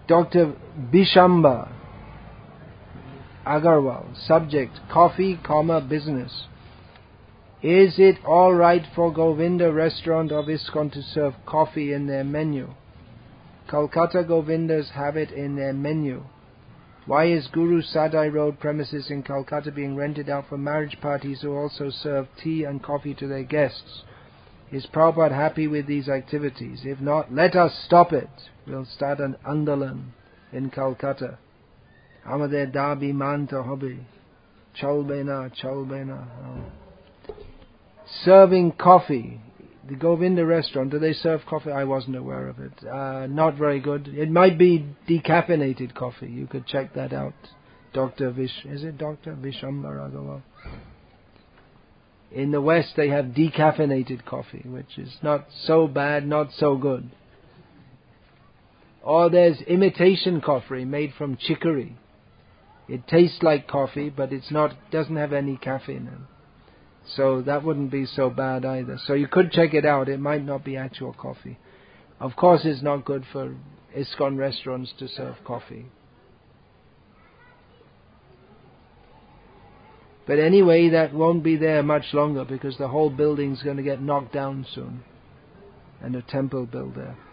Dr. Bishamba Agarwal. Subject: coffee, business. Is it all right for Govinda restaurant of ISKCON to serve coffee in their menu? Kolkata Govindas have it in their menu. Why is Guru Sadai Road premises in Calcutta being rented out for marriage parties who also serve tea and coffee to their guests? Is Prabhupada happy with these activities? If not, let us stop it. We'll start an Andalan in Calcutta. Amader dabi manta hobi. Chalbena. Serving coffee. The Govinda restaurant, do they serve coffee? I wasn't aware of it. Not very good. It might be decaffeinated coffee. You could check that out. Is it Dr. Vishambara Agarwal? In the West they have decaffeinated coffee, which is not so bad, not so good. Or there's imitation coffee made from chicory. It tastes like coffee, but doesn't have any caffeine in it. So that wouldn't be so bad either. So you could check it out. It might not be actual coffee. Of course it's not good for ISKCON restaurants to serve coffee. But anyway, that won't be there much longer because the whole building's going to get knocked down soon and a temple built there.